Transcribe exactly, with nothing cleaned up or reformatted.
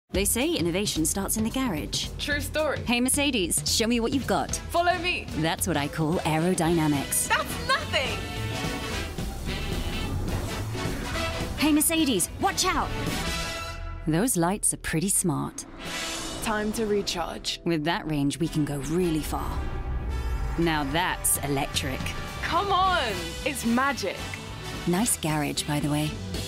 They say innovation starts in the garage. True story. Hey, Mercedes, show me what you've got. Follow me. That's what I call aerodynamics. That's nothing. Hey, Mercedes, watch out. Those lights are pretty smart. Time to recharge. With that range, we can go really far. Now that's electric. Come on, it's magic. Nice garage, by the way.